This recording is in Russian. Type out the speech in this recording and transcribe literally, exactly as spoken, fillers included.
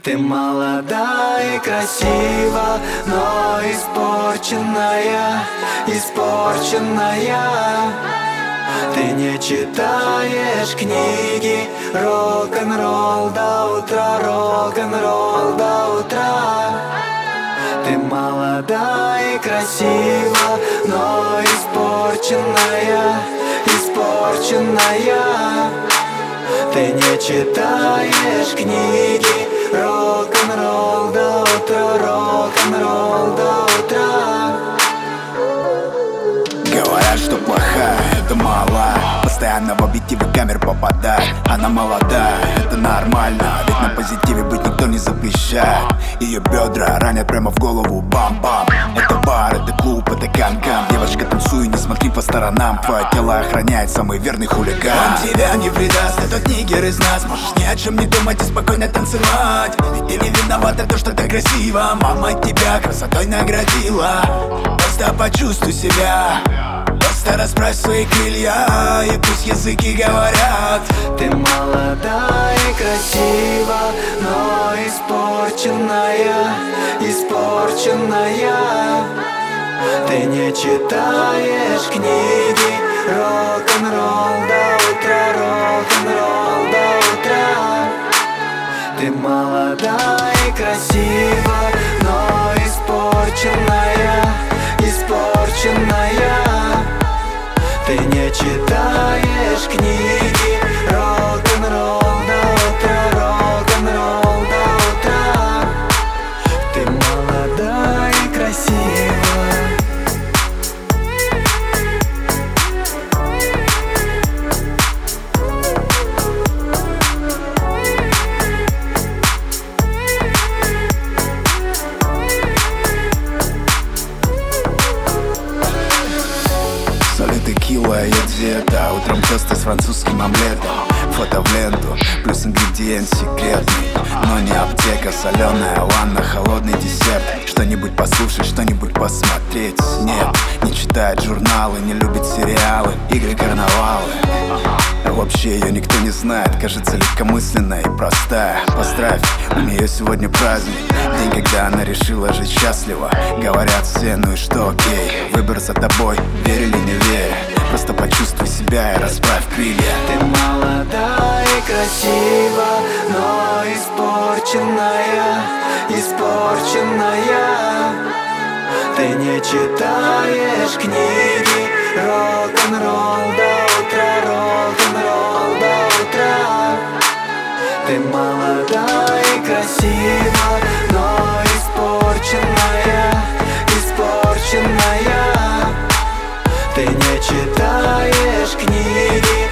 Ты молода и красива, но испорченная, испорченная. Ты не читаешь книги, рок-н-ролл до утра, рок-н-ролл до утра. Ты молода и красива, но испорченная, испорченная. Ты не читаешь книги, рок-н-ролл до утра, рок-н-ролл до утра. Говорят, что плохая, это мала. Постоянно в объективы камер попадает. Она молодая, это нормально. Ведь на позитиве быть никто не запрещает. Ее бедра ранят прямо в голову, бам-бам. Это бар, это клуб, это кан-кан. Девочка, танцуй, не смотри по сторонам. Твое тело охраняет самый верный хулиган. Он тебя не предаст, этот нигер из нас. Можешь ни о чем не думать и спокойно танцевать. Ведь ты не виновата то, что ты красива. Мама тебя красотой наградила. Просто почувствуй себя, просто расправь свои крылья, и пусть языки говорят. Ты молода и красива, но испорченная, испорченная. Ты не читаешь книги, рок-н-ролл до утра, рок-н-ролл до утра. Ты молода и красива, но испорченная, испорченная. Ты не читаешь книги, рок-н-ролл до утра, рок-н-ролл до утра. Ты молода и красива. Текила и диета, утром тосты с французским омлетом. Фото в ленту, плюс ингредиент секретный. Но не аптека, соленая ванна, холодный десерт. Что-нибудь послушать, что-нибудь посмотреть. Нет, не читает журналы, не любит сериалы, игры, карнавалы. Вообще ее никто не знает, кажется легкомысленная и простая. Поздравь, у нее сегодня праздник, день, когда она решила жить счастливо. Говорят все, ну и что, окей, выбор за тобой, верь или не верь. Просто почувствуй себя и расправь крылья. Ты молода и красива, но испорченная, испорченная. Ты не читаешь книги, рок-н-ролл до утра, рок-н-ролл до утра. Ты молода и красива, но испорченная, испорченная. Ты не читаешь книги,